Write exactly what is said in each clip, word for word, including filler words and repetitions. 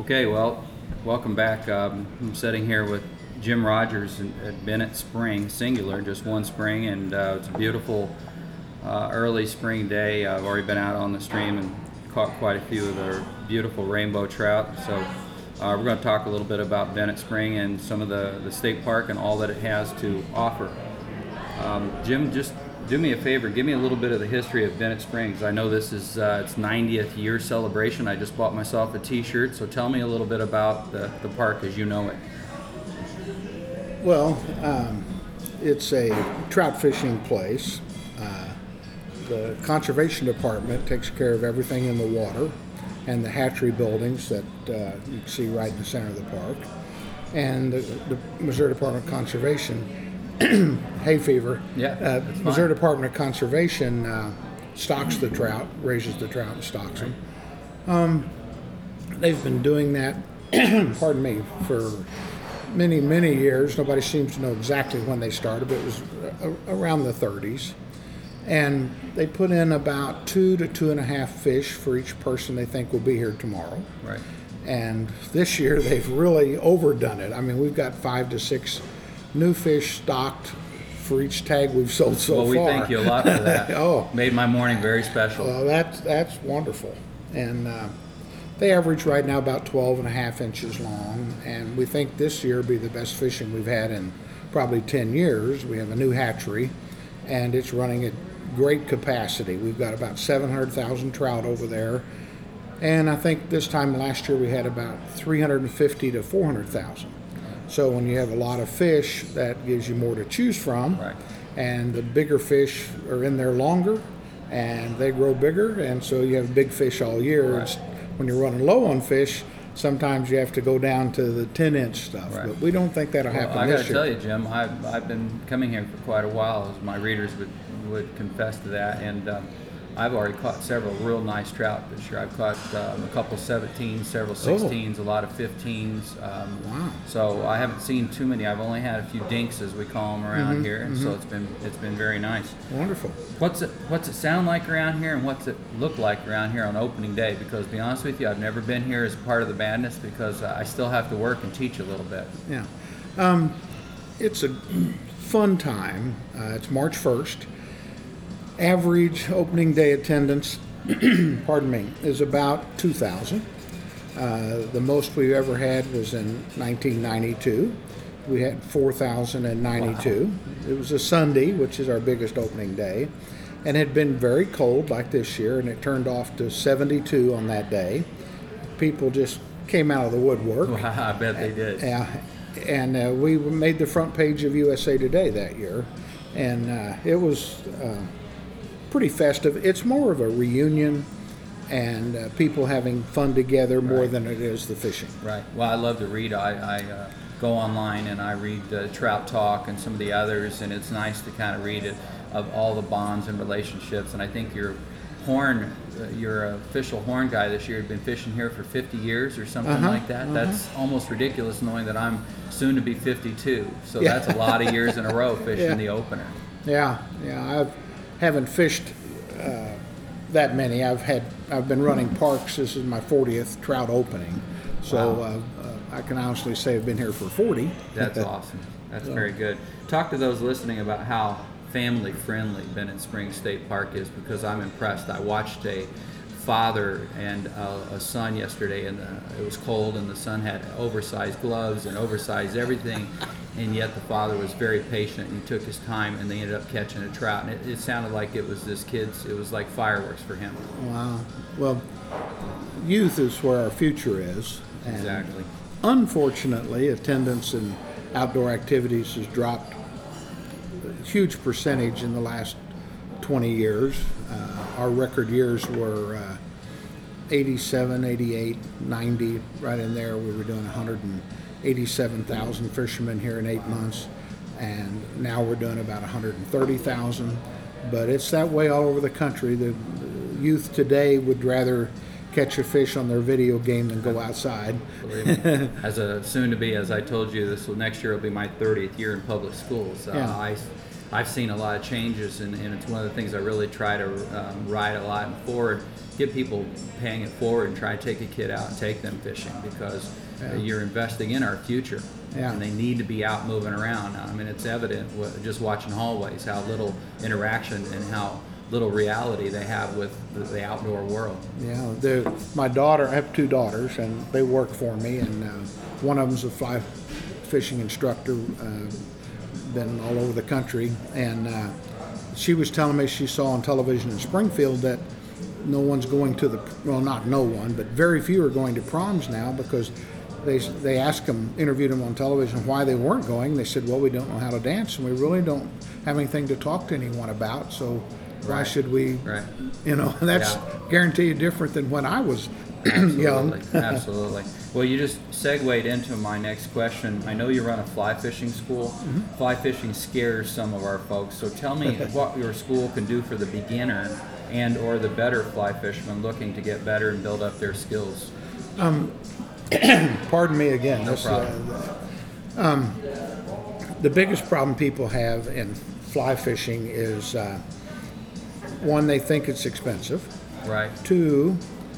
Okay, well, welcome back. Um, I'm sitting here with Jim Rogers in- at Bennett Spring, singular, just one spring, and uh, it's a beautiful uh, early spring day. I've already been out on the stream and caught quite a few of the beautiful rainbow trout. So uh, we're going to talk a little bit about Bennett Spring and some of the, the state park and all that it has to offer. Um, Jim, just do me a favor, give me a little bit of the history of Bennett Springs. I know this is uh, its ninetieth year celebration. I just bought myself a t-shirt, so tell me a little bit about the, the park as you know it. Well, um, it's a trout fishing place. Uh, the conservation department takes care of everything in the water and the hatchery buildings that uh, you can see right in the center of the park. And the, the Missouri Department of Conservation, hay fever, Yeah, uh, that's fine. Missouri Department of Conservation uh, stocks the trout, raises the trout and stocks them. Um, they've been doing that, pardon me, for many, many years. Nobody seems to know exactly when they started, but it was a- around the thirties. And they put in about two to two and a half fish for each person they think will be here tomorrow. Right. And this year they've really overdone it. I mean, we've got five to six new fish stocked for each tag we've sold so Well, we far. thank you a lot for that. Oh. Made my morning very special. Well, that's, that's wonderful. And uh, they average right now about twelve and a half inches long. And we think this year will be the best fishing we've had in probably ten years. We have a new hatchery, and it's running at great capacity. We've got about seven hundred thousand trout over there. And I think this time last year we had about three hundred fifty to four hundred thousand. So when you have a lot of fish, that gives you more to choose from. Right. And the bigger fish are in there longer, and they grow bigger, and so you have big fish all year. Right. It's, when you're running low on fish, sometimes you have to go down to the ten inch stuff. Right. But we don't think that'll happen Well, I got this to year. tell you, Jim, I've, I've been coming here for quite a while, as my readers would, would confess to that, and um, I've already caught several real nice trout this year. I've caught um, a couple seventeens, several sixteens, a lot of fifteens. Um, Wow. So I haven't seen too many. I've only had a few dinks, as we call them around Mm-hmm, here, and so it's been it's been very nice. Wonderful. What's it What's it sound like around here, and what's it look like around here on opening day? Because to be honest with you, I've never been here as part of the madness because I still have to work and teach a little bit. Yeah. Um, it's a fun time. Uh, it's March first. Average opening day attendance, pardon me, is about two thousand. Uh, the most we've ever had was in nineteen ninety-two. We had four thousand ninety-two. Wow. It was a Sunday, which is our biggest opening day, and it had been very cold like this year, and it turned off to seventy-two on that day. People just came out of the woodwork. Wow, I bet they did. Yeah, and uh, we made the front page of U S A Today that year, and uh, it was uh, pretty festive. It's more of a reunion and uh, people having fun together more Right. than it is the fishing. Right. Well, I love to read. I, I uh, go online and I read uh, Trout Talk and some of the others, and it's nice to kind of read it of all the bonds and relationships. And I think your horn, uh, your official horn guy this year had been fishing here for fifty years or something Uh-huh, like that. uh-huh. That's almost ridiculous, knowing that I'm soon to be fifty-two. So Yeah. that's a lot of years in a row fishing Yeah. the opener. Yeah, yeah. I haven't fished uh, that many. I've had I've been running parks. This is my fortieth trout opening, so Wow. uh, uh, I can honestly say I've been here for forty. That's awesome. That's very good. Talk to those listening about how family friendly Bennett Springs State Park is, because I'm impressed. I watched a father and a, a son yesterday, and the, it was cold, and the son had oversized gloves and oversized everything, and yet the father was very patient and he took his time, and they ended up catching a trout. And it, it sounded like it was this kid's, it was like fireworks for him. Wow. Well, youth is where our future is. And Exactly. unfortunately, attendance in outdoor activities has dropped a huge percentage in the last twenty years. Uh, our record years were uh, eighty-seven, eighty-eight, ninety, right in there. We were doing one hundred eighty-seven thousand fishermen here in eight months, and now we're doing about one hundred thirty thousand. But it's that way all over the country. The youth today would rather catch a fish on their video game than go outside. Believe me. As a soon to be, as I told you, this will, next year will be my thirtieth year in public schools. Uh, Yeah. I, I've seen a lot of changes, and, and it's one of the things I really try to um, ride a lot and forward, get people paying it forward and try to take a kid out and take them fishing, because Yeah. you're investing in our future. Yeah. And they need to be out moving around. I mean, it's evident wa- just watching hallways how little interaction and how little reality they have with the, the outdoor world. Yeah, the, my daughter, I have two daughters, and they work for me, and uh, one of them's a fly fishing instructor, uh, been all over the country, and uh, she was telling me she saw on television in Springfield that no one's going to the, well, not no one, but very few are going to proms now, because they they asked them, interviewed them on television why they weren't going. They said, well, we don't know how to dance, and we really don't have anything to talk to anyone about, so why Right. should we, Right. you know, that's Yeah. guarantee you different than when I was Absolutely, young. absolutely. Well, you just segued into my next question. I know you run a fly fishing school. Mm-hmm. Fly fishing scares some of our folks. So tell me what your school can do for the beginner and or the better fly fisherman looking to get better and build up their skills. Pardon me again. No This, problem. uh, um, the biggest problem people have in fly fishing is, uh, one, they think it's expensive. Right. Two,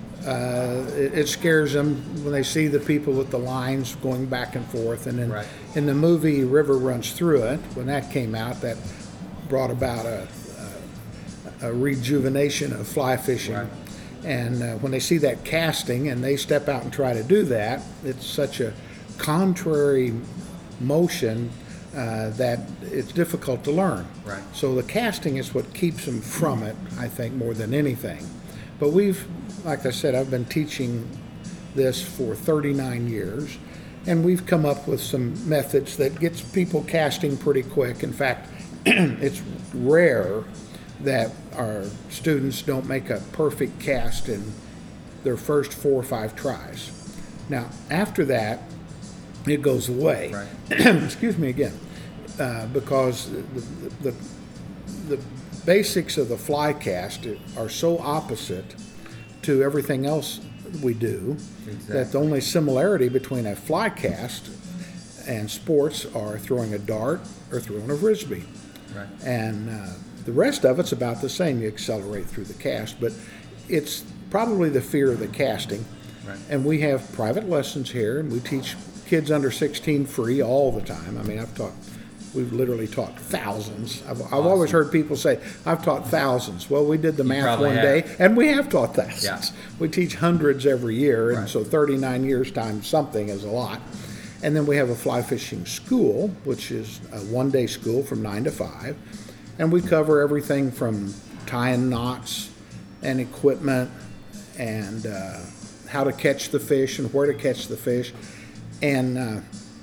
uh, it, it scares them when they see the people with the lines going back and forth. And then Right. in the movie River Runs Through It, when that came out, that brought about a, a, a rejuvenation of fly fishing. Right. And uh, when they see that casting and they step out and try to do that, it's such a contrary motion uh, that it's difficult to learn. Right. So the casting is what keeps them from it, I think, more than anything. But we've, like I said, I've been teaching this for thirty-nine years, and we've come up with some methods that gets people casting pretty quick. In fact, it's rare that our students don't make a perfect cast in their first four or five tries. Now, after that, it goes away. Right. Excuse me again, uh, because the, the, the basics of the fly cast are so opposite to everything else we do that Exactly. the only similarity between a fly cast and sports are throwing a dart or throwing a frisbee. Right. And uh, the rest of it's about the same. You accelerate through the cast, but it's probably the fear of the casting. Right. And we have private lessons here, and we teach kids under sixteen free all the time. I mean, I've taught, we've literally taught thousands. I've, I've always heard people say, I've taught thousands. Well, we did the math probably one have. day, and we have taught thousands. Yeah. We teach hundreds every year, and Right. so thirty-nine years times something is a lot. And then we have a fly fishing school, which is a one-day school from nine to five. And we cover everything from tying knots and equipment and uh, how to catch the fish and where to catch the fish. And uh,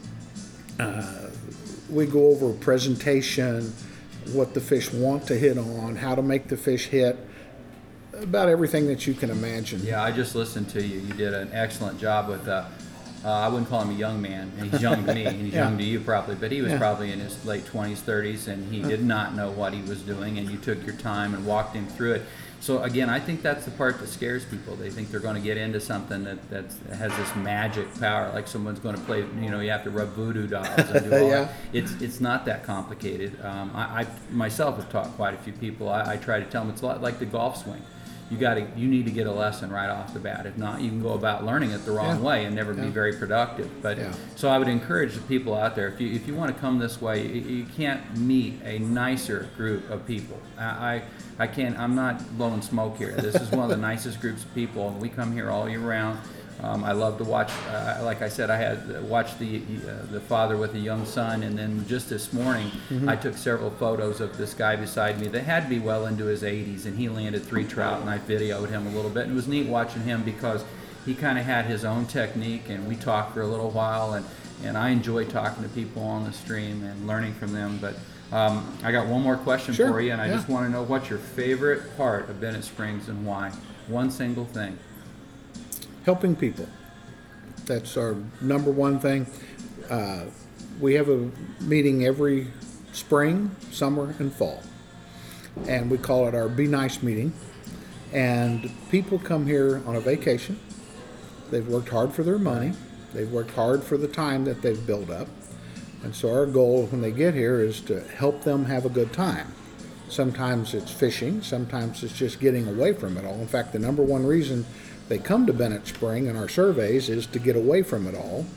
uh, we go over presentation, what the fish want to hit on, how to make the fish hit, about everything that you can imagine. Yeah, I just listened to you. You did an excellent job with, uh, uh, I wouldn't call him a young man. He's young to me, and he's Yeah. young to you probably, but he was Yeah. probably in his late twenties, thirties, and he did not know what he was doing, and you took your time and walked him through it. So again, I think that's the part that scares people. They think they're going to get into something that that's, has this magic power, like someone's going to play, you know, you have to rub voodoo dolls and do all Yeah. that. It's, it's not that complicated. Um, I, I myself have taught quite a few people. I, I try to tell them it's a lot like the golf swing. You got to, you need to get a lesson right off the bat. If not, you can go about learning it the wrong Yeah. way and never be Yeah. very productive. But Yeah. so I would encourage the people out there, if you if you want to come this way, you, you can't meet a nicer group of people. I, I I can't. I'm not blowing smoke here. This is one of the nicest groups of people, and we come here all year round. Um, I love to watch. Uh, like I said, I had watched the uh, the father with a young son, and then just this morning, Mm-hmm. I took several photos of this guy beside me that had to be well into his eighties, and he landed three trout, and I videoed him a little bit. And it was neat watching him because he kind of had his own technique, and we talked for a little while, and and I enjoy talking to people on the stream and learning from them. But um, I got one more question Sure, for you, and I yeah. just want to know what's your favorite part of Bennett Springs and why. One single thing. Helping people. That's our number one thing. Uh, we have a meeting every spring, summer, and fall. And we call it our Be Nice meeting. And people come here on a vacation. They've worked hard for their money. They've worked hard for the time that they've built up. And so our goal when they get here is to help them have a good time. Sometimes it's fishing, sometimes it's just getting away from it all. In fact, the number one reason they come to Bennett Spring in our surveys is to get away from it all.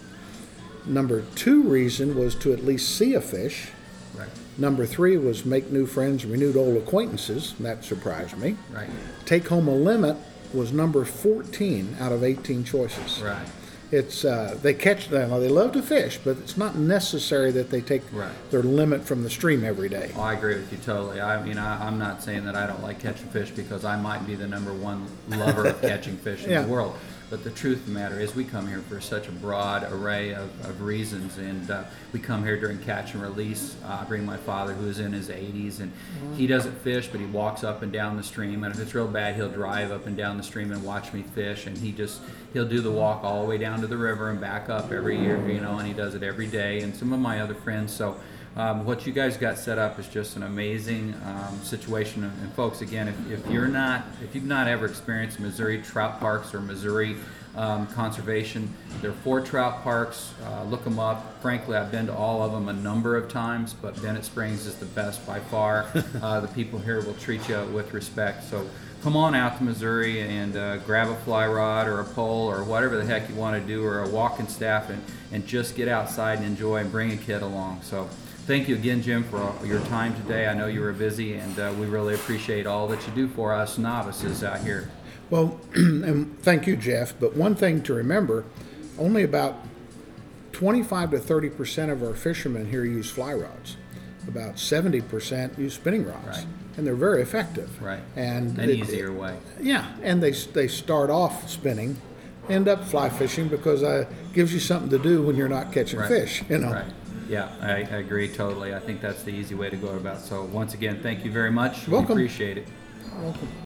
Number two reason was to at least see a fish. Right. Number three was make new friends, renewed old acquaintances. That surprised me. Right. Take home a limit was number fourteen out of eighteen choices. Right. It's uh, they catch them. Well, they love to fish, but it's not necessary that they take Right. their limit from the stream every day. Oh, I agree with you totally. I mean, I, I'm not saying that I don't like catching fish because I might be the number one lover of catching fish in Yeah. the world. But the truth of the matter is we come here for such a broad array of, of reasons, and uh, we come here during catch and release. Uh, I bring my father, who's in his eighties, and he doesn't fish, but he walks up and down the stream, and if it's real bad, he'll drive up and down the stream and watch me fish, and he just, he'll do the walk all the way down to the river and back up every year, you know, and he does it every day, and some of my other friends. So Um, what you guys got set up is just an amazing um, situation. And, and folks, again, if, if you're not, if you've not ever experienced Missouri trout parks or Missouri um, conservation, there are four trout parks. Uh, look them up. Frankly, I've been to all of them a number of times, but Bennett Springs is the best by far. Uh, the people here will treat you with respect. So come on out to Missouri and uh, grab a fly rod or a pole or whatever the heck you want to do, or a walking staff, and, and just get outside and enjoy, and bring a kid along. So thank you again, Jim, for all your time today. I know you were busy, and uh, we really appreciate all that you do for us novices out here. Well, and thank you, Jeff. But one thing to remember, only about twenty-five to thirty percent of our fishermen here use fly rods. About seventy percent use spinning rods. Right. And they're very effective. Right. And An it- easier way. Yeah, and they they start off spinning, end up fly fishing because uh, it gives you something to do when you're not catching Right. fish. You know. Right. Yeah, I, I agree totally. I think that's the easy way to go about. So once again, thank you very much. Welcome. We appreciate it. Welcome.